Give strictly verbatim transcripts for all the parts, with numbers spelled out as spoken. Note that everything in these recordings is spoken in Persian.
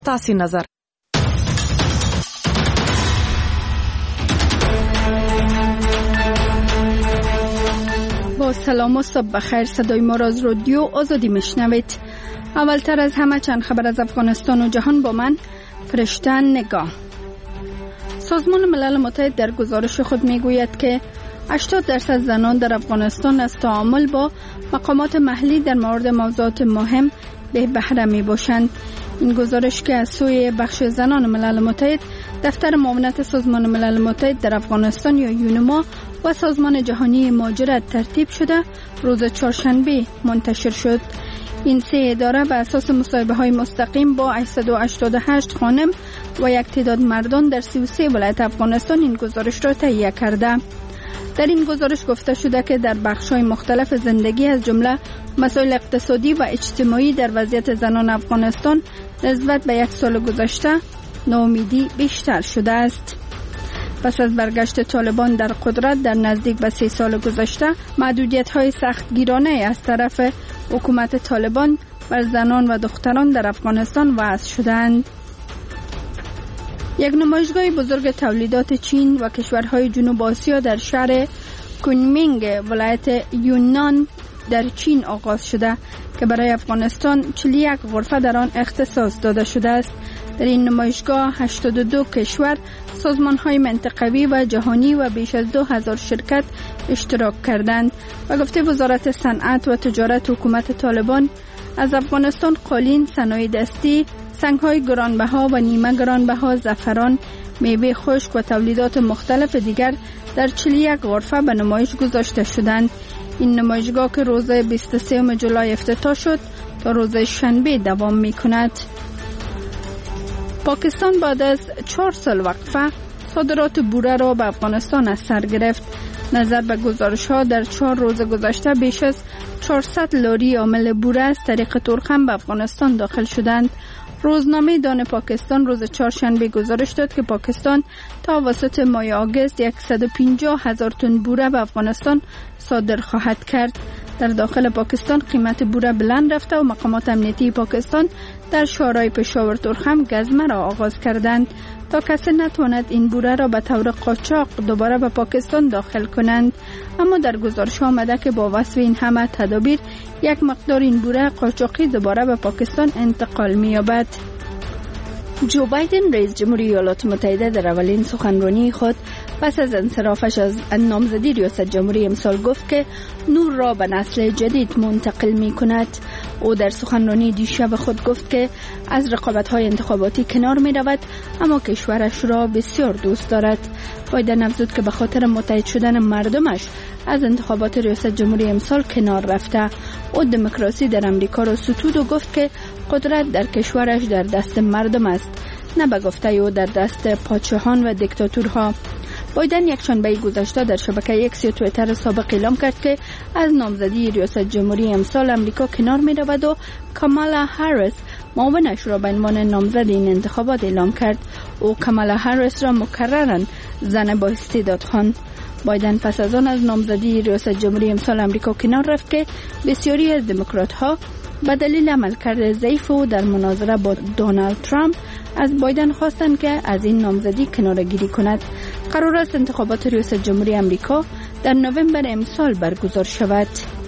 تاسې نظر. با سلام و صبح بخیر. صدای ما را از رادیو آزادی میشنوید. اولتر از همه چند خبر از افغانستان و جهان با من فرشته نگاه. سازمان ملل متحد در گزارش خود میگوید که هشتاد درصد زنان در افغانستان از تعامل با مقامات محلی در مورد موضوعات مهم به بهره می باشند. این گزارش که از سوی بخش زنان ملل متحد، دفتر معاونت سازمان ملل متحد در افغانستان یا یونما و سازمان جهانی مهاجرت ترتیب شده، روز چهارشنبه منتشر شد. این سه اداره بر اساس مصاحبه های مستقیم با هشتصد و هشتاد و هشت خانم و یک تعداد مردان در سی و سه ولایت افغانستان این گزارش را تهیه کرده. در این گزارش گفته شده که در بخش‌های مختلف زندگی از جمله مسائل اقتصادی و اجتماعی در وضعیت زنان افغانستان نسبت به یک سال گذشته ناامیدی بیشتر شده است. پس از برگشت طالبان در قدرت در نزدیک به سه سال گذشته، محدودیت‌های سختگیرانه از طرف حکومت طالبان بر زنان و دختران در افغانستان وضع شدند. یک نمایشگاه بزرگ تولیدات چین و کشورهای جنوب آسیا در شهر کونمینگ ولایت یونان در چین آغاز شده که برای افغانستان چهل و یک غرفه در آن اختصاص داده شده است. در این نمایشگاه هشتاد و دو کشور، سازمان‌های منطقوی و جهانی و بیش از دو هزار شرکت اشتراک کردند و گفته وزارت صنعت و تجارت حکومت طالبان از افغانستان قالین، صنایع دستی، سنگ‌های گرانبها و نیمه گرانبها، زعفران، میوه خشک و تولیدات مختلف دیگر در چهل و یک غرفه به نمایش گذاشته شدند. این نمایشگاه که روز بیست و سوم جولای افتتاح شد تا روز شنبه دوام می‌کند. پاکستان بعد از چهار سال وقفه صادرات بوره را به افغانستان از سر گرفت. نظر به گزارش‌ها در چهار روز گذشته بیش از چهارصد لاری حامل بوره از طریق ترخم به افغانستان داخل شدند. روزنامه دان پاکستان روز چهارشنبه گزارش داد که پاکستان تا وسط ماه آگوست صد و پنجاه هزار تن بوره به افغانستان صادر خواهد کرد. در داخل پاکستان قیمت بوره بلند رفته و مقامات امنیتی پاکستان در شهرهای پشاور ترخم گزمه را آغاز کردند تا کسی نتواند این بوره را به طور قاچاق دوباره به پاکستان داخل کنند. اما در گزارش آمده که با وصف این همه تدابیر یک مقدار این بوره قاچاقی دوباره به پاکستان انتقال می‌یابد. جو بایدن رئیس جمهوری ایالات متحده در اولین سخنرانی خود پس از انصرافش از نامزدی ریاست جمهوری امسال گفت که نور را به نسل جدید منتقل می کند. او در سخنرانی دیشب خود گفت که از رقابت‌های انتخاباتی کنار می رود اما کشورش را بسیار دوست دارد. بایدن افزود که به خاطر متحد شدن مردمش از انتخابات ریاست جمهوری امسال کنار رفته. او دموکراسی در امریکا را ستود و گفت که قدرت در کشورش در دست مردم است، نه به گفته او در دست پادشاهان و دیکتاتورها. بایدن یکشنبه گذشته در شبکه ایکس یا توییتر سابق اعلام کرد که از نامزدی ریاست جمهوری امسال امریکا کنار می رود و کامالا هریس معاونش را به عنوان نامزد این انتخابات اعلام کرد. او کامالا هریس را مکرراً زن با استعداد خواند. بایدن پس از آن از نامزدی ریاست جمهوری امسال امریکا کنار رفت که بسیاری از دموکرات ها به دلیل عملکرد ضعیف او در مناظره با دونالد ترامپ از بایدن خواستند که از این نامزدی کناره‌گیری کند. قرار است انتخابات ریاست جمهوری امریکا در نوامبر امسال برگزار شود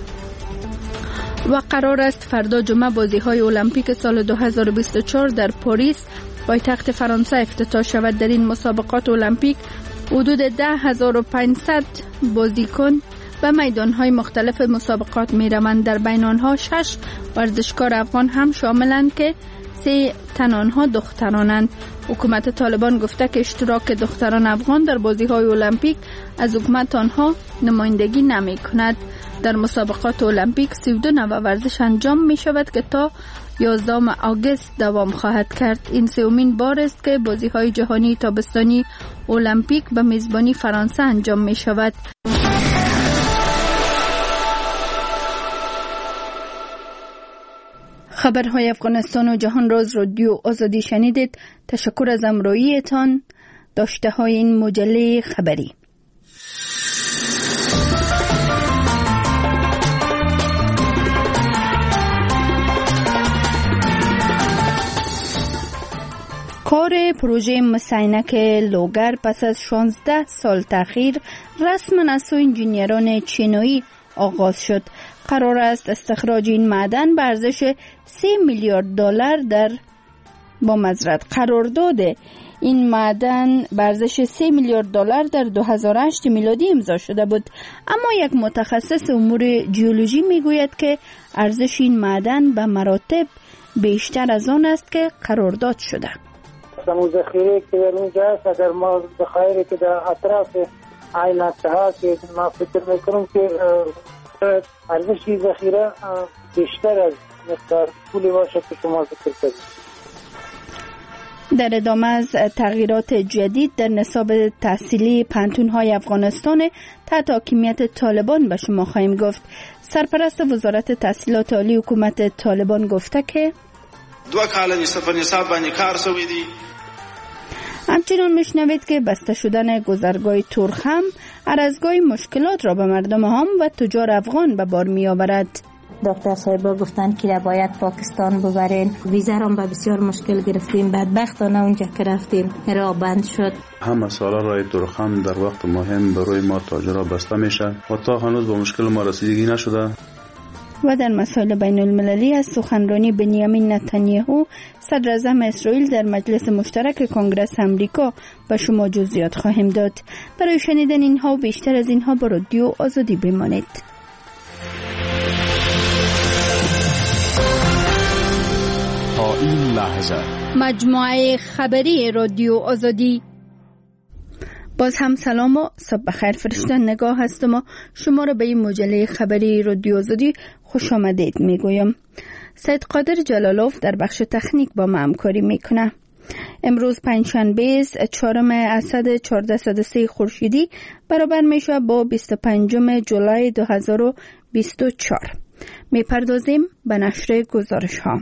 و قرار است فردا جمعه بازی‌های المپیک سال دو هزار و بیست و چهار در پاریس پایتخت فرانسه افتتاح شود. در این مسابقات المپیک حدود ده هزار و پانصد بازیکن به میدان‌های مختلف مسابقات می‌روند. در بین آنها شش ورزشکار افغان هم شاملند که سه تن آنها دخترانند. حکومت طالبان گفته که اشتراک دختران افغان در بازی‌های المپیک از حکومت آنها نمایندگی نمی‌کند. در مسابقات المپیک سی و دو نوع ورزش انجام می‌شود که تا یازدهم آگوست دوام خواهد کرد. این سومین بار است که بازی‌های جهانی تابستانی المپیک به میزبانی فرانسه انجام می‌شود. خبرهای افغانستان و جهان را از رادیو آزادی شنیدید. تشکر از همراهیتان. داشته های این مجله خبری. کار پروژه مس عینک لوگر پس از شانزده سال تأخیر رسما از سوی انجینیران چینی آغاز شد. قرار است استخراج این معدن به ارزش سه میلیارد دلار در با معذرت قرارداد این معدن به ارزش سه میلیارد دلار در دو هزار و هشت میلادی امضا شده بود، اما یک متخصص امور ژئولوژی میگوید که ارزش این معدن به مراتب بیشتر از آن است که قرارداد شده. همون ذخیره که در اونجا است، اگر ما ذخایری که در اطراف عینک هست که ما فکر میکنم که ارزش ذخیره بیشتر از مقدار پولی باشه که شما ذکر کردید. در ادامه از تغییرات جدید در نصاب تحصیلی پانتون‌های افغانستان تحت حاکمیت طالبان به شما خواهیم گفت. سرپرست وزارت تحصیلات عالی حکومت طالبان گفته که دو کال نصاب نصاب باندې کار شوی دی. همچنان میشنوید که بسته شدن گذرگاه تورخم هر از گاهی مشکلات را به مردم عام و تجار افغان به بار می آورد. دکتر صاحبا گفتن که را باید پاکستان ببرین، ویزا را به بسیار مشکل گرفتیم، بدبختانه اونجا که رفتیم راه بند شد. همه سالا راه تورخم در وقت مهم برای ما تاجرها بسته میشه و تا هنوز با مشکل ما رسیدگی نشده. و در مسائل بین المللی از سخنرانی بنیامین نتانیاهو صدر اعظم اسرائیل در مجلس مشترک کنگره امریکا به شما جزئیات خواهیم داد. برای شنیدن اینها و بیشتر از اینها با رادیو آزادی بمانید. تا این لحظه مجموعه خبری رادیو آزادی. باز هم سلام و صبح بخیر. فرشته نگاه هستم و شما را به این مجله خبری رادیو آزادی خوش آمدید میگویم. سید قادر جلالوف در بخش تکنیک با ما همکاری میکنه. امروز پنجشنبه است، چهارم اسد چهارصد و سه خورشیدی برابر میشه با بیست و پنجم جولای دو هزار و بیست و چهار. میپردازیم به نشر گزارش ها.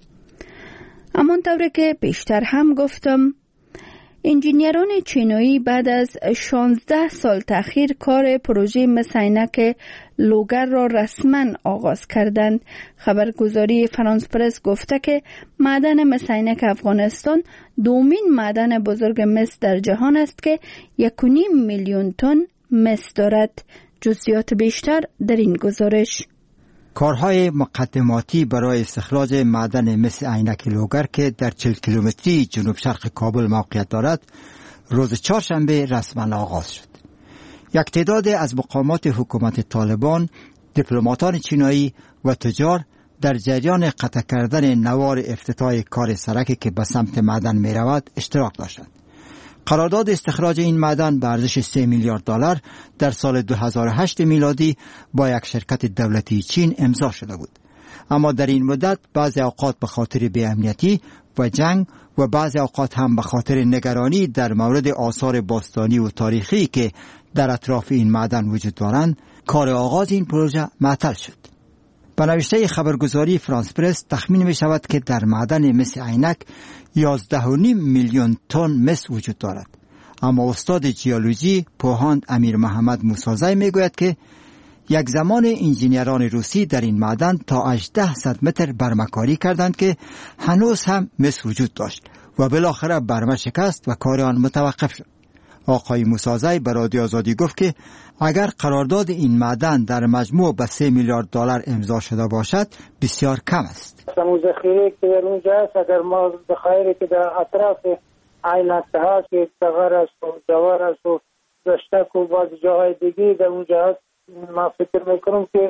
همانطور که بیشتر هم گفتم، انجینیران چینی بعد از شانزده سال تأخیر کار پروژه مس عینک لوگر را رسما آغاز کردند. خبرگزاری فرانس پرس گفته که معدن مس عینک افغانستان دومین معدن بزرگ مس در جهان است که یک و نیم میلیون تن مس دارد. جزئیات بیشتر در این گزارش. کارهای مقدماتی برای استخراج معدن مس عینک لوگر که در چهل کیلومتری جنوب شرق کابل موقعیت دارد روز چهارشنبه رسما آغاز شد. یک تعداد از مقامات حکومت طالبان، دیپلماتان چینی و تجار در جریان قطع کردن نوار افتتاح کار سرکی که به سمت معدن می رود اشتراک داشتند. قرارداد استخراج این معدن به ارزش سه میلیارد دلار در سال دو هزار و هشت میلادی با یک شرکت دولتی چین امضا شده بود. اما در این مدت بعضی اوقات به خاطر بی‌امنیتی و جنگ و بعضی اوقات هم به خاطر نگرانی در مورد آثار باستانی و تاریخی که در اطراف این معدن وجود دارند، کار آغاز این پروژه معطل شد. به نوشته خبرگزاری فرانس پرس تخمین می شود که در معدن مس عینک یازده و نیم میلیون تن مس وجود دارد. اما استاد ژئولوژی پوهاند امیر محمد موسازی می گوید که یک زمان انجینیران روسی در این معدن تا هجده متر برمه‌کاری کردند که هنوز هم مس وجود داشت و بالاخره برمه شکست و کار آن متوقف شد. آقای موسازی به رادیو آزادی گفت که اگر قرارداد این معدن در مجموع به سه میلیارد دلار امضا شده باشد بسیار کم است. همون ذخیره که در اونجا است، اگر ما ذخایری که در اطراف عینک هست که تغر است و جوار است و رشتک و بعض جاهای دیگه در اونجا هست، ما فکر میکنم که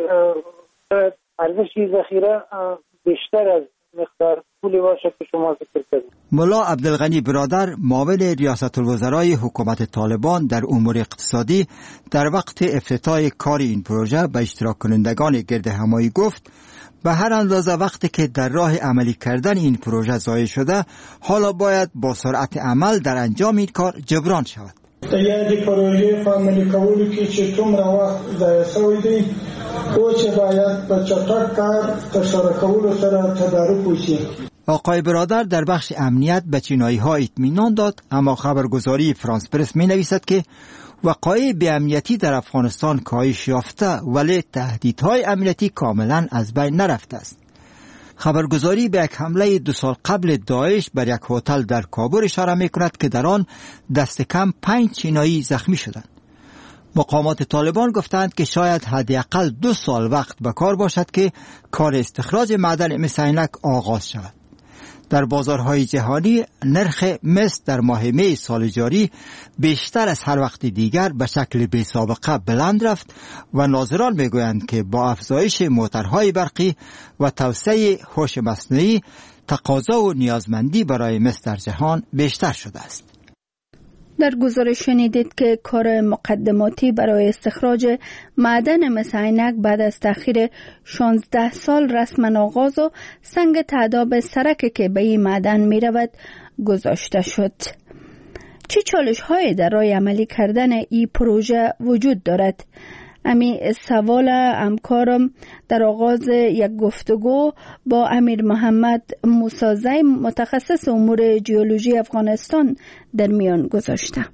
ارزش ذخیره بیشتر از مقدار پولی باشه که شما ذکر کردید. ملا عبدالغنی برادر معاون ریاست الوزرای حکومت طالبان در امور اقتصادی در وقت افتتاح کار این پروژه به اشتراک کنندگان گرد همایی گفت به هر اندازه وقتی که در راه عملی کردن این پروژه ضایع شده، حالا باید با سرعت عمل در انجام این کار جبران شود. د یادې پروژې په عملي کولو کې چې څومره وخت ضایع شوی دی او چې باید په چټک کار ترسره کولو سره تدارک وشي. آقای برادر در بخش امنیت به چینایی‌ها اطمینان داد، اما خبرگزاری فرانس پرس می نویسد که وقایع بی‌امنیتی در افغانستان کاهش یافته ولی تهدیدهای امنیتی کاملا از بین نرفته است. خبرگزاری به یک حمله دو سال قبل داعش بر یک هتل در کابل اشاره می‌کند که در آن دست کم پنج چینایی زخمی شدند. مقامات طالبان گفتند که شاید حداقل دو سال وقت به کار باشد که کار استخراج معدن مس عینک آغاز شود. در بازارهای جهانی نرخ مس در ماه می سال جاری بیشتر از هر وقت دیگر به شکل بی سابقه بلند رفت و ناظران میگویند که با افزایش موتورهای برقی و توسعه هوش مصنوعی تقاضا و نیازمندی برای مس در جهان بیشتر شده است. در گزارش شنیدید که کار مقدماتی برای استخراج معدن مس عینک بعد از تأخیر شانزده سال رسما آغاز و سنگ تعداب سرک که به این معدن می رود گذاشته شد. چه چالش های در راه عملی کردن این پروژه وجود دارد؟ امی سوال همکارم در آغاز یک گفتگو با امیر محمد موسازی متخصص امور جیولوژی افغانستان در میان گذاشته.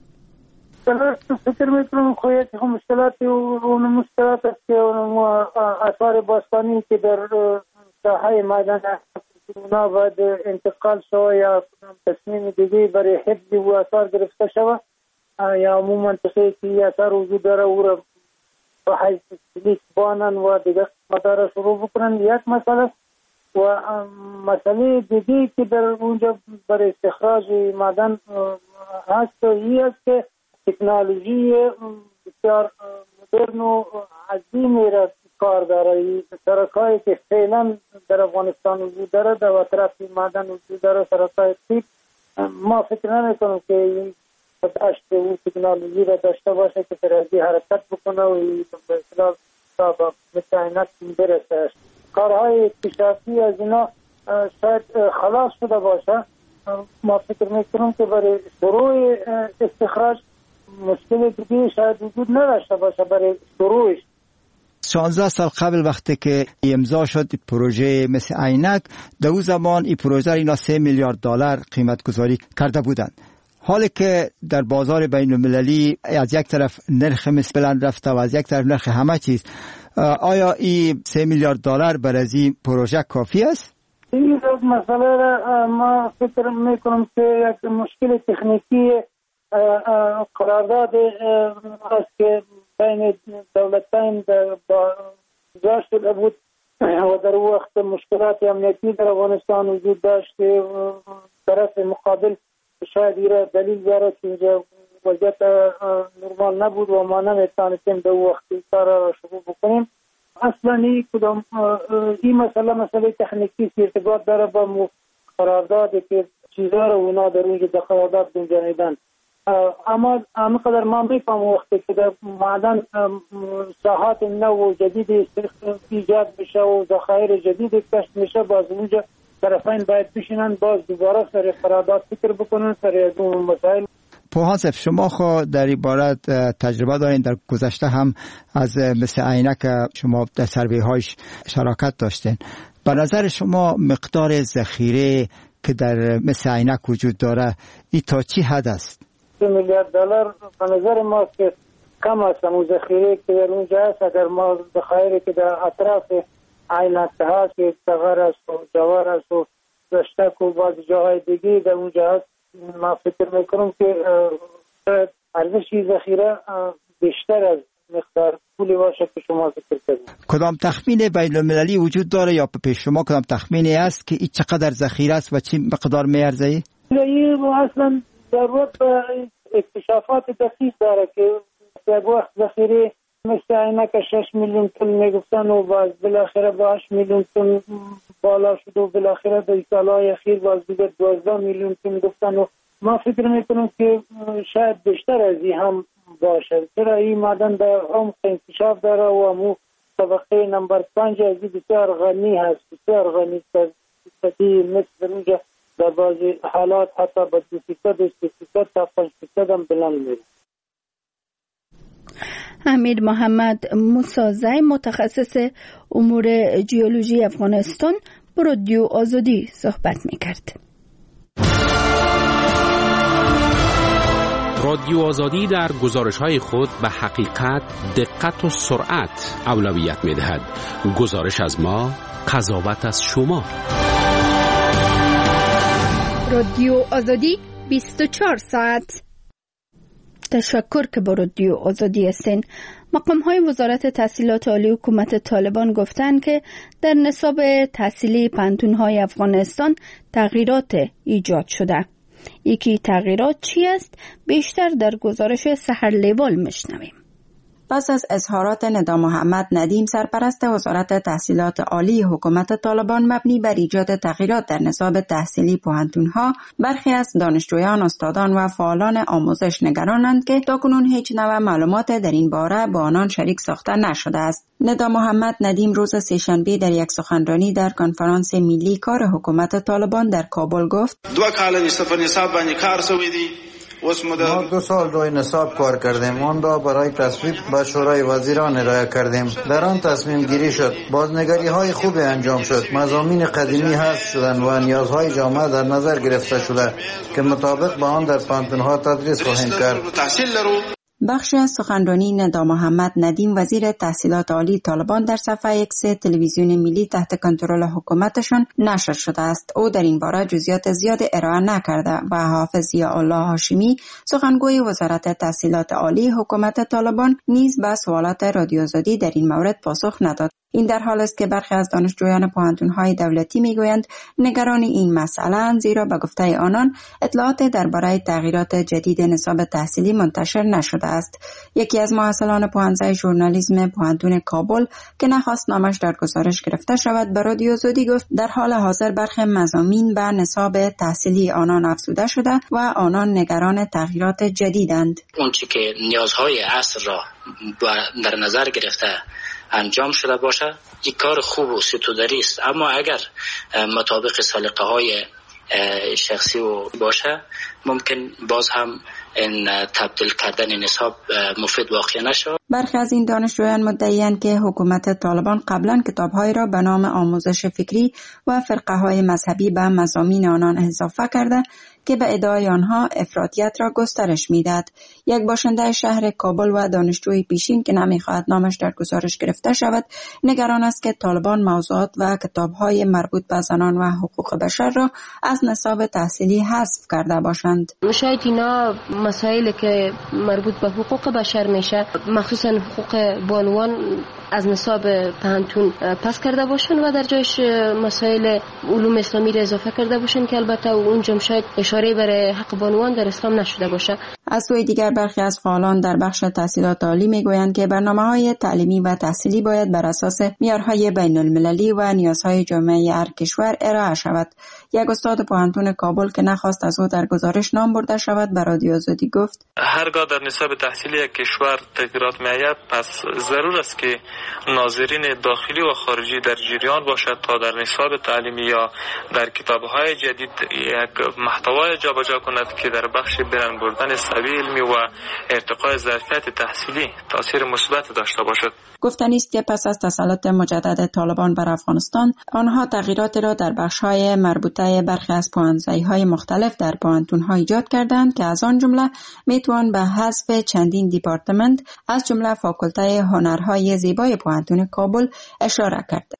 فکر میکنم خواهد که مشکلاتی اون مشکلات است که آثار باستانی که در ساحه معدن اونا باید انتقال شود یا تصمیم دیگه برای حفظ و آثار گرفته شود یا عموما تصمیم که آثار وجود داره او را و حیث بانن و دیگه مدار شروع بکنن یک مسئله و مسئله دیگه که در اونجا برای استخراج معدن هست این است که تکنولوژی بسیار مدرن و عظیمی را کار داره. سرکایی که فعلا در افغانستان وجود داره در اطراف معدن وجود داره سرکای تیپ ما فکر نمی کنم که داشت او تکنولوژی را داشته باشه که ترازی حرکت بکنه و به اصطلاح تا مثل عینک برسه. کارهای اکتشافی از اینا شاید خلاص شده باشه. ما فکر میکنم که برای شروع استخراج مشکل دیگه شاید وجود نداشته باشه برای شروعش. شانزده سال قبل وقتی که امضا شد پروژه مثل عینک در اون زمان این پروژه اینا سه میلیارد دلار قیمت گذاری کرده بودند. حالی که در بازار بین المللی از یک طرف نرخ مس بلند رفته و از یک طرف نرخ همه چیز، آیا این سه میلیارد دلار برای این پروژه کافی است؟ این مسئله را ما فکر میکنم که یک مشکل تکنیکی قرارداد است که بین دولتین با جا شده بود و در وقت مشکلات امنیتی در افغانستان وجود داشته. طرف مقابل شاید ایره دلیل بیاره که اینجا وضعیت نرمال نبود و ما نمیتونستیم در وقت کار را شروع بکنیم. اصلا این کدام این مسئله مسئله تکنیکی ارتباط داره با قراردادی که چیزها رو اونا در اونجا در قرارداد گنجانیدن. اما همینقدر ما میفهم وقتی که در معدن ساحات نو و جدید ایجاد بشه و ذخایر جدید کشف میشه باز اونجا طرفین باید بشینن باز دوباره سر قرارداد فکر بکنن سر اون مسائل. پوهانسف شما خود در عبارت تجربه دارین، در گذشته هم از مثل عینک شما در سروی هایش شراکت داشتین. به نظر شما مقدار ذخیره که در مثل عینک وجود داره این تا چی حد است؟ سه میلیارد دلار به نظر ما که کم است. اون ذخیره که در اونجا هست اگر ما ذخایری که در اطراف عینک هست که تغر است و جوار است و رشتک و بعض جاهای دیگه در اونجا هست، ما فکر میکنم که ارزشی ذخیره بیشتر از مقدار پولی باشه که شما ذکر کردید. کدام تخمین بین المللی وجود داره یا پیش شما کدام تخمینی است که این چقدر ذخیره است و چی مقدار میارزه؟ این اصلا در وقت اکتشافات دقیق داره که در وقت ذخیره مثل عینک شش میلیون تن میگفتن و باز بالاخره با هشت میلیون تن بالا شد و بالاخره در سالهای اخیر باز دیگر دوازده میلیون تن گفتن و ما فکر میکنم که شاید بیشتر از این هم باشه. چرا این معدن در عمق انکشاف داره و امو طبقه نمبر پنج از بسیار غنی هست، بسیار غنی سطحی مثل اونجا در بعضی حالات حتی با دو فیصد سه فیصد تا پنج فیصد هم بلند میره. امیر محمد موسازی متخصص امور جیولوژی افغانستان با رادیو آزادی صحبت میکرد. رادیو آزادی در گزارش‌های خود به حقیقت، دقت و سرعت اولویت می‌دهد. گزارش از ما قضاوت از شما. رادیو آزادی بیست و چهار ساعت. تشکر که با رادیو آزادی هستین. مقام های وزارت تحصیلات عالی حکومت طالبان گفتند که در نصاب تحصیلی پانتون های افغانستان تغییرات ایجاد شده. یکی تغییرات چی است؟ بیشتر در گزارش سحر لیوال میشنویم. پس از اظهارات ندا محمد ندیم سرپرست وزارت تحصیلات عالی حکومت طالبان مبنی بر ایجاد تغییرات در نصاب تحصیلی پوهنتون‌ها، برخی از دانشجویان، استادان و فعالان آموزش نگرانند که تاکنون هیچ نوع معلومات در این باره با آنان شریک ساخته نشده است. ندا محمد ندیم روز سه‌شنبه در یک سخنرانی در کنفرانس ملی کار حکومت طالبان در کابل گفت: دو کال نصاب نصاب باندې کار شوی دی. ما دو سال روی نصاب کار کردیم. آن را برای تصویب به شورای وزیران ارائه کردیم. در آن تصمیم گیری شد. بازنگری های خوب انجام شد. مضامین قدیمی حذف شدند و نیازهای جامعه در نظر گرفته شده که مطابق با آن در پانتون‌ها تدریس خواهیم کرد. بخشی از سخنرانی ندا محمد ندیم وزیر تحصیلات عالی طالبان در صفحه ایکس تلویزیون ملی تحت کنترل حکومتشان نشر شده است. او در این باره جزئیات زیاد ارائه نکرده و حافظ ضیاءالله هاشمی سخنگوی وزارت تحصیلات عالی حکومت طالبان نیز به سوالات رادیو آزادی در این مورد پاسخ نداد. این در حال است که برخی از دانشجویان پوهنتون‌های دولتی میگویند نگران این مسئله زیرا به گفته آنان اطلاعات درباره تغییرات جدید نصاب تحصیلی منتشر نشده است. یکی از محصلان پوهنځای ژورنالیسم پوهنتون کابل که نخواست نامش در گزارش گرفته شود به رادیو آزادی گفت در حال حاضر برخی مضامین به نصاب تحصیلی آنان افزوده شده و آنان نگران تغییرات جدیدند. اون چیزی که نیازهای عصر را در نظر گرفته انجام شده باشه یک کار خوب و ستودری است، اما اگر مطابق سلیقه های شخصی و باشه ممکن باز هم این تبدیل کردن نصاب مفید واقع نشود. برخی از این دانشجویان مدعی‌اند که حکومت طالبان قبلا کتاب‌های را به نام آموزش فکری و فرقه‌های مذهبی به مضامین آنان اضافه کرده که به ادعای آنها افراطیت را گسترش می‌دهد. یک باشنده شهر کابل و دانشجوی پیشین که نمی‌خواهد نامش در گزارش گرفته شود نگران است که طالبان موضوعات و کتاب‌های مربوط به زنان و حقوق بشر را از نصاب تحصیلی حذف کرده باشند. شاید اینا مسائلی که مربوط به حقوق بشر میشه، مخصوصا حقوق بانوان، از نصاب پانتون پس کرده باشن و در جایش مسائل علوم اسلامی را اضافه کرده باشن که البته اونجا شاید اشاره برای حق بانوان در اسلام نشده باشه. از سوی دیگر برخی از فعالان در بخش تحصیلات عالی میگویند که برنامه‌های تعلیمی و تحصیلی باید بر اساس معیارهای بین المللی و نیازهای جامعه هر کشور ارائه شود. یک استاد پوهنتون کابل که نخواست از او در گزارش نام برده شود به رادیو آزادی گفت: هرگاه در نصاب تحصیلی یک کشور تغییرات می‌آید پس ضرور است که ناظرین داخلی و خارجی در جریان باشد تا در نصاب تعلیمی یا در کتاب‌های جدید یک محتوای جابجا کند که در بخش برآورد بردن سوی علمی و ارتقای ظرفیت تحصیلی تاثیر مثبت داشته باشد. گفتنی است که پس از تسلط مجدد طالبان بر افغانستان آنها تغییرات را در بخش‌های مربوطه برخی از پوهنځای‌های مختلف در پوهنتون‌ها ایجاد کردند که از آن جمله میتوان به حذف چندین دیپارتمنت از جمله فاکولته هنرهای زیبای پوهنتون کابل اشاره کرد.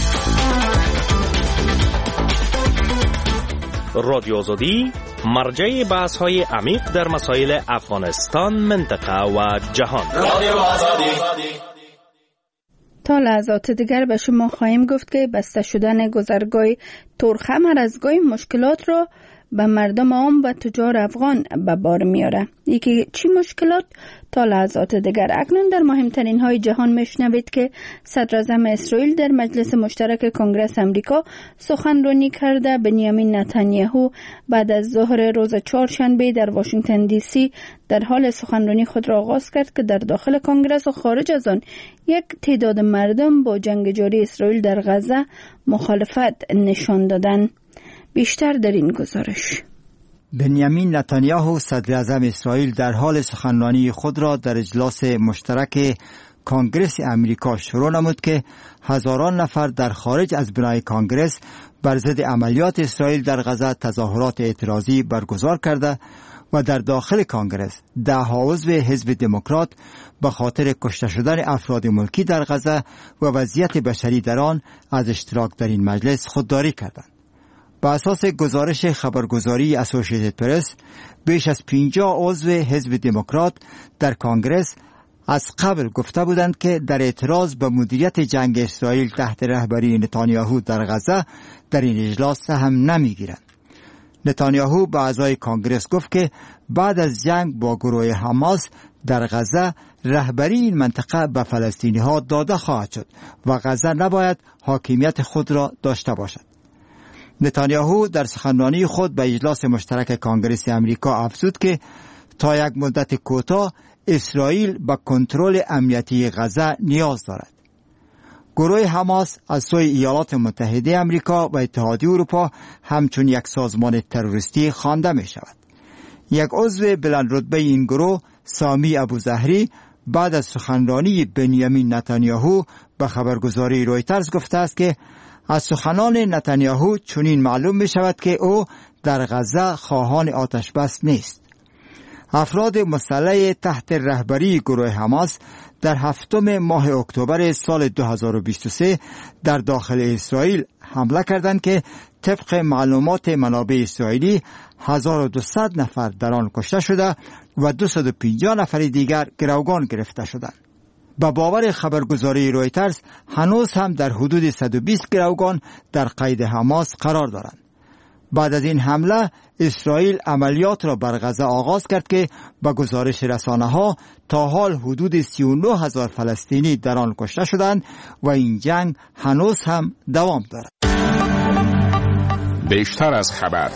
رادیو آزادی مرجع بحث‌های عمیق در مسائل افغانستان، منطقه و جهان. رادیو آزادی. تا لحظات دیگر به شما خواهیم گفت که بسته شدن گذرگاه تورخم مرزگاه مشکلات را به مردم عام و تجار افغان به بار میاره. یکی چی مشکلات؟ تا لحظات دیگر. اکنون در مهمترین های جهان میشنوید که صدر اعظم اسرائیل در مجلس مشترک کنگره امریکا سخنرانی کرده. بنیامین نتانیاهو بعد از ظهر روز چهارشنبه در واشنگتن دی سی در حال سخنرانی خود را آغاز کرد که در داخل کنگره و خارج از آن یک تعداد مردم با جنگ جاری اسرائیل در غزه مخالفت نشان دادند. بیشتر در این گزارش. بنیامین نتانیاهو صدر اعظم اسرائیل در حال سخنرانی خود را در اجلاس مشترک کنگره امریکا شروع نمود که هزاران نفر در خارج از بنای کنگره بر ضد عملیات اسرائیل در غزه تظاهرات اعتراضی برگزار کرده و در داخل کانگرس ده ها عضو حزب دموکرات به خاطر کشته شدن افراد ملکی در غزه و وضعیت بشری در آن از اشتراک در این مجلس خودداری کردند. بر اساس گزارش خبرگزاری اسوسییتد پرس، بیش از پنجاه عضو حزب دموکرات در کانگرس از قبل گفته بودند که در اعتراض به مدیریت جنگ اسرائیل تحت رهبری نتانیاهو در غزه در این اجلاس سهم نمیگیرند. نتانیاهو به اعضای کانگرس گفت که بعد از جنگ با گروه حماس در غزه رهبری این منطقه به فلسطینی ها داده خواهد شد و غزه نباید حاکمیت خود را داشته باشد. نتانیاهو در سخنرانی خود به اجلاس مشترک کانگرس امریکا افزود که تا یک مدت کوتاه اسرائیل به کنترل امنیتی غزه نیاز دارد. گروه حماس از سوی ایالات متحده امریکا و اتحادیه اروپا همچون یک سازمان تروریستی خوانده می شود. یک عضو بلند رتبه این گروه، سامی ابوظهری، بعد از سخنرانی بنیامین نتانیاهو به خبرگزاری رویترز گفته است که از سخنان نتانیاهو چنین معلوم می شود که او در غزه خواهان آتش بس نیست. افراد مسلح تحت رهبری گروه حماس در هفتم ماه اکتبر سال دو هزار و بیست و سه در داخل اسرائیل حمله کردند که طبق معلومات منابع اسرائیلی هزار و دویست نفر در آن کشته شده و دویست و پنجاه نفر دیگر گروگان گرفته شدند. با باور خبرگزاری رویترز هنوز هم در حدود صد و بیست گروگان در قید حماس قرار دارند. بعد از این حمله اسرائیل عملیات را بر غزه آغاز کرد که با گزارش رسانه ها تا حال حدود سی و نه هزار فلسطینی در آن کشته شدند و این جنگ هنوز هم دوام دارد. بیشتر از خبر.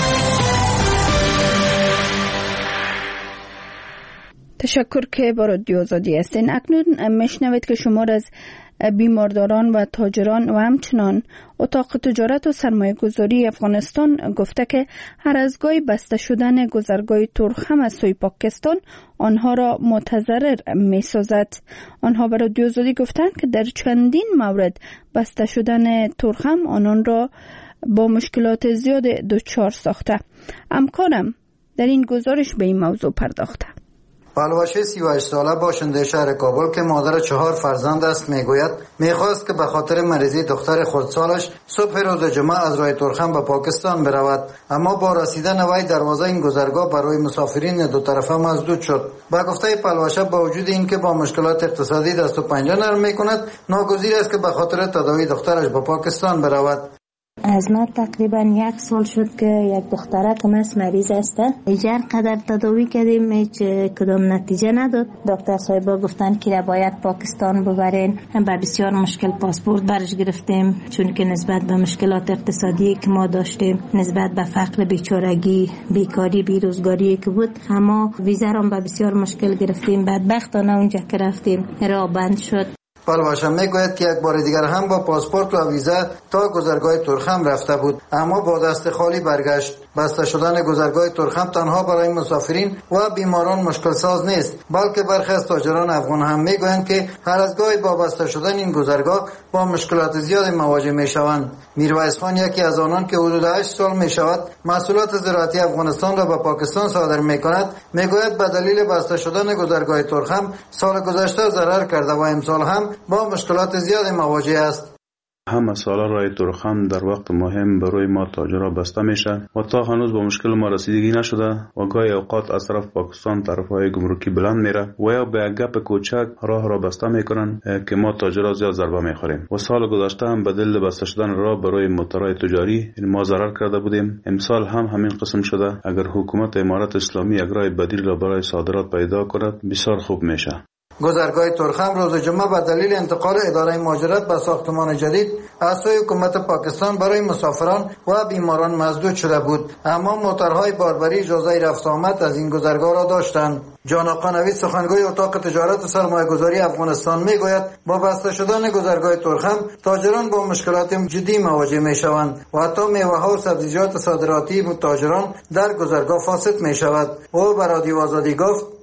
تشکر که با رادیو آزادی هستین. اکنون میشنوید که شمار از بیمارداران و تاجران و همچنان اتاق تجارت و سرمایه گذاری افغانستان گفته که هر از گاهی بسته شدن گذرگاه ترخم از سوی پاکستان آنها را متضرر می سازد. آنها به رادیو آزادی گفتند که در چندین مورد بسته شدن ترخم آنان را با مشکلات زیاد دچار ساخته. همکارم در این گزارش به این موضوع پرداخته. پالواشه سی و هشت ساله باشنده شهر کابل که مادر چهار فرزند است میگوید میخواست که به خاطر مریضی دختر خردسالش صبح روز جمعه از راه ترخم به پاکستان برود، اما با رسیدن وی دروازه این گذرگاه برای مسافرین دو طرفه مسدود شد. با گفته پالواشه با وجود اینکه با مشکلات اقتصادی دست و پنجه نرم میکند، ناگزیر است که به خاطر تداوی دخترش به پاکستان برود. از ما تقریبا یک سال شد که یک دختره که مس مریض است، هر قدر تداوی کردیم هیچ کدام نتیجه نداد. دکتر صاحبا گفتن که باید پاکستان ببرین. هم با بسیار مشکل پاسپورت برش گرفتیم، چون که نسبت به مشکلات اقتصادی که ما داشتیم، نسبت به فقر، بیچارگی، بیکاری، بیروزگاری که بود، اما ویزا را با بسیار مشکل گرفتیم. بدبختانه اونجا که رفتیم راه بند شد. پالواشه میگوید که یک بار دیگر هم با پاسپورت و ویزا تا گذرگاه ترخم رفته بود، اما با دست خالی برگشت. بسته شدن گذرگاه ترخم تنها برای مسافرین و بیماران مشکل ساز نیست، بلکه برخی از تاجران افغان هم میگویند که هر از گاهی با بسته شدن این گذرگاه با مشکلات زیادی مواجه میشوند. میرویس خان یکی از آنان که حدود هشت سال میشود محصولات زراعتی افغانستان را به پاکستان صادر میکند، میگوید به دلیل بسته شدن گذرگاه ترخم سال گذشته ضرر کرده و امسال هم با مشکلات زیادی مواجه است. همه سالا راه ترخم در وقت مهم برای ما تاجرها بسته میشه و تا هنوز با مشکل ما رسیدگی نشده و گاهی اوقات از طرف پاکستان طرفهای گمرکی بلند میره و یا به گپ کوچک راه را بسته میکنن که ما تاجرها زیاد ضربه میخوریم. و سال گذشته هم به دلیل بسته شدن راه برای موتورهای تجاری ما ضرر کرده بودیم. امسال هم همین قسم شده. اگر حکومت امارت اسلامی یک راه بدیل را برای صادرات پیدا کند بسیار خوب میشه. گذرگاه ترخم روز جمعه به دلیل انتقال اداره مهاجرت به ساختمان جدید از سوی حکومت پاکستان برای مسافران و بیماران مسدود شده بود، اما موتورهای باربری اجازه رفت آمد از این گذرگاه را داشتند. جان آقا نوید سخنگوی اتاق تجارت و سرمایه گذاری افغانستان میگوید با بسته شدن گذرگاه ترخم تاجران با مشکلات جدی مواجه میشوند و حتی میوه ها و سبزیجات صادراتی تاجران در گذرگاه فاسد میشود. او به رادیو آزادی گفت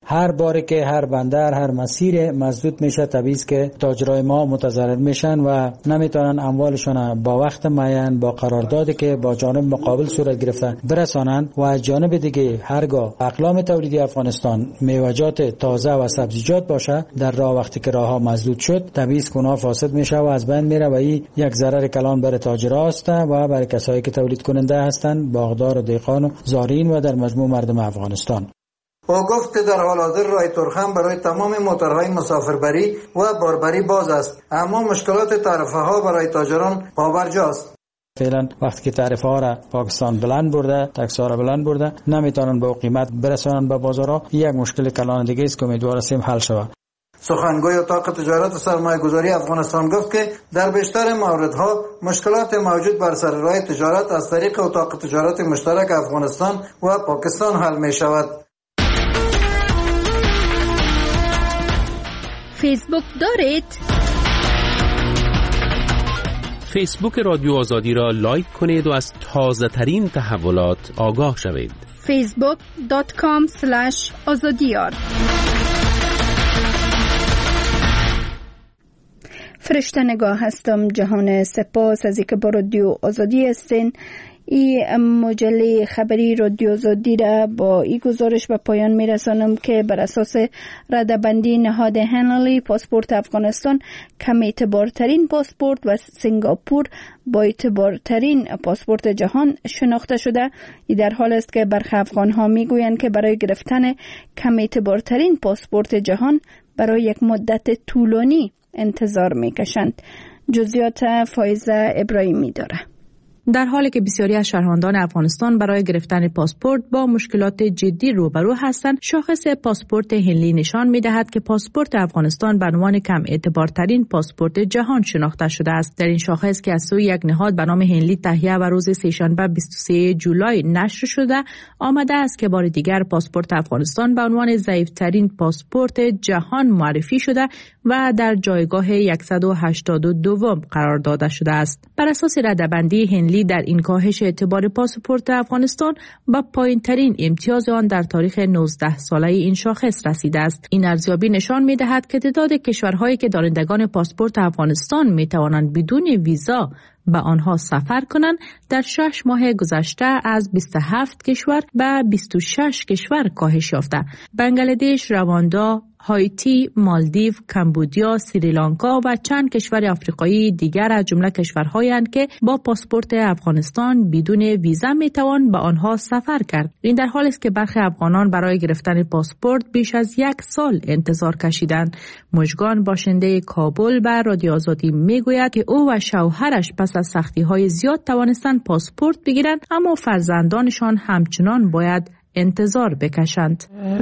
هر باری که هر بندر هر مسیر مسدود میشه طبیعی که تاجرای ما متضرر میشن و نمیتونن اموالشون با وقت معین با قراردادی که با جانب مقابل صورت گرفته برسانن و از جانب دیگه هرگاه اقلام تولیدی افغانستان میوه‌جات تازه و سبزیجات باشه در راه وقتی که راهها مسدود شد طبیعی است که اونها فاسد میشه و از بین میره و این یک ضرر کلان برای تاجرها است و برای کسایی که تولید کننده هستند باغدار و دهقان و زارعین و در مجموع مردم افغانستان. او گفت در حال حاضر راه ترخم برای تمام موتورهای مسافربری و باربری باز است، اما مشکلات تعرفه ها برای تاجران پابرجاست. فعلا وقتی که تعرفه ها را پاکستان بلند برده، تکس ها را بلند برده، نمیتونن با قیمت برسونن به بازارها. یک مشکل کلان دیگه است که امیدوار هستیم حل شود. سخنگوی اتاق تجارت و سرمایه گذاری افغانستان گفت که در بیشتر موردها مشکلات موجود بر سر راه تجارت از طریق اتاق تجارت مشترک افغانستان و پاکستان حل می شود. فیسبوک دارید؟ فیسبوک رادیو آزادی را لایک کنید و از تازه ترین تحولات آگاه شوید. فیسبوک دات کام اسلش آزادیار. فرشته نگاه هستم. جهان سپاس از اینکه با رادیو آزادی هستین. این مجله خبری رادیو آزادی را با این گزارش به پایان میرسانم که بر اساس ردبندی نهاد هنلی پاسپورت افغانستان کم اعتبارترین پاسپورت و سنگاپور با اعتبارترین پاسپورت جهان شناخته شده. این در حال است که برخی افغان ها میگویند که برای گرفتن کم اعتبارترین پاسپورت جهان برای یک مدت طولانی انتظار میکشند. جزئیات فایزه ابراهیمی داره. در حالی که بسیاری از شهروندان افغانستان برای گرفتن پاسپورت با مشکلات جدی روبرو هستند، شاخص پاسپورت هنلی نشان می‌دهد که پاسپورت افغانستان به عنوان کم اعتبارترین پاسپورت جهان شناخته شده است. در این شاخص که از سوی یک نهاد به نام هنلی تهیه و روز سه‌شنبه بیست و سوم جولای نشر شده، آمده است که بار دیگر پاسپورت افغانستان به عنوان ضعیف‌ترین پاسپورت جهان معرفی شده و در جایگاه صد و هشتاد و دو قرار داده شده است. بر اساس ردبندی هنلی در این کاهش اعتبار پاسپورت افغانستان با پایین‌ترین امتیاز آن در تاریخ نوزده ساله این شاخص رسیده است. این ارزیابی نشان می‌دهد که تعداد کشورهایی که دارندگان پاسپورت افغانستان می‌توانند بدون ویزا به آنها سفر کنند در شش ماه گذشته از بیست و هفت کشور به بیست و شش کشور کاهش یافته. بنگلادش، رواندا، هایتی، مالدیو، کمبودیا، سریلانکا و چند کشور آفریقایی دیگر از جمله کشورهایند که با پاسپورت افغانستان بدون ویزا میتوان به آنها سفر کرد. این در حالی است که برخی افغانان برای گرفتن پاسپورت بیش از یک سال انتظار کشیدند. مژگان باشنده کابل به رادیو آزادی میگوید که او و شوهرش پس از سختی‌های زیاد توانستند پاسپورت بگیرند، اما فرزندانشان همچنان باید انتظار بکشند.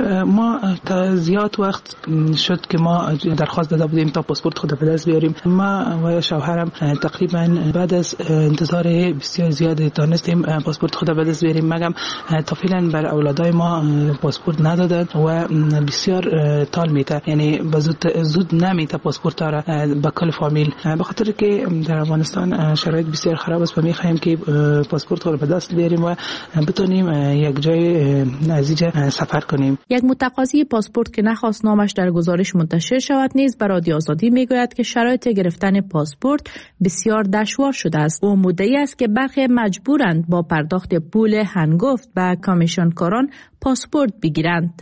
ما تا زیاد وقت شد که ما درخواست داده بودیم تا پاسپورت خود به دست بیاریم. ما و شوهرم تقریبا بعد از انتظار بسیار زیاد تونستیم پاسپورت خود به دست بیاریم، مگم تا فعلا بر اولادای ما پاسپورت ندادند و بسیار طول میته، یعنی زود زود نمیته پاسپورت را به کل فامیل، به خاطر که در افغانستان شرایط بسیار خراب است و میخواهیم که پاسپورت خود به دست بیاریم و بتونیم یک جای نزدیک سفر کنیم. یک متقاضی پاسپورت که نخواست نامش در گزارش منتشر شود نیز برای رادیو آزادی میگوید که شرایط گرفتن پاسپورت بسیار دشوار شده است. او مدعی است که برخی مجبورند با پرداخت پول هنگفت به کمیشنکاران پاسپورت بگیرند.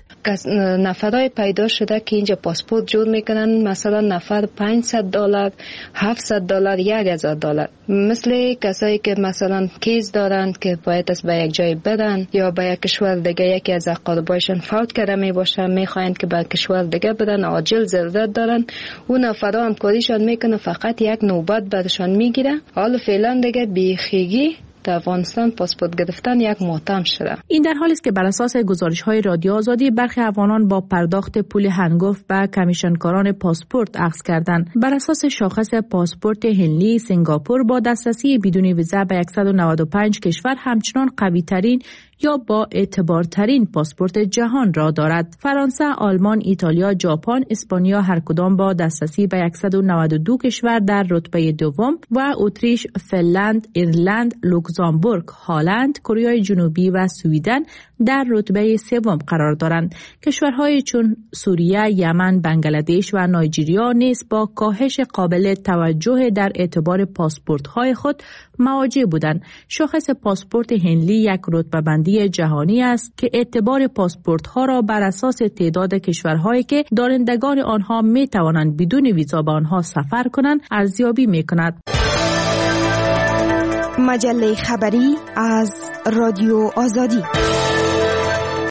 نفرای پیدا شده که اینجا پاسپورت جور میکنن، مثلا نفر پانصد دلار، هفتصد دلار، یک هزار دلار. مثل کسایی که مثلا کیس دارند که باید از به یک جای بدن یا به یک کشور دیگه یکی از اقاربایشان فوت کرده می باشه، میخواین که به کشور دیگه بدن، عاجل ضرورت دارن، اون نفرا هم کاریشان میکنه فقط یک نوبت بعدشان میگیره. حالا فعلا دیگه بیخیگی در افغانستان پاسپورت گرفتن یک ماتم شده. این در حالی است که بر اساس گزارش‌های رادیو آزادی برخی افغانان با پرداخت پول هنگفت به کمیشنکاران پاسپورت اخذ کردند. بر اساس شاخص پاسپورت هنلی، سنگاپور با دسترسی بدون ویزا به صد و نود و پنج کشور همچنان قوی‌ترین یا با اعتبارترین پاسپورت جهان را دارد. فرانسه، آلمان، ایتالیا، ژاپن، اسپانیا هر کدام با دسترسی به صد و نود و دو کشور در رتبه دوم و اتریش، فنلند، ایرلند، لوکزامبورگ، هلند، کره جنوبی و سوئیدن در رتبه سوم قرار دارند. کشورهای چون سوریه، یمن، بنگلادش و نایجریا نیز با کاهش قابل توجه در اعتبار پاسپورت‌های خود مواجه بودند. شاخص پاسپورت هنلی یک رتبه‌بندی جهانی است که اعتبار پاسپورت‌ها را بر اساس تعداد کشورهایی که دارندگان آنها می‌توانند بدون ویزا به آنها سفر کنند ارزیابی می‌کند. مجله خبری از رادیو آزادی.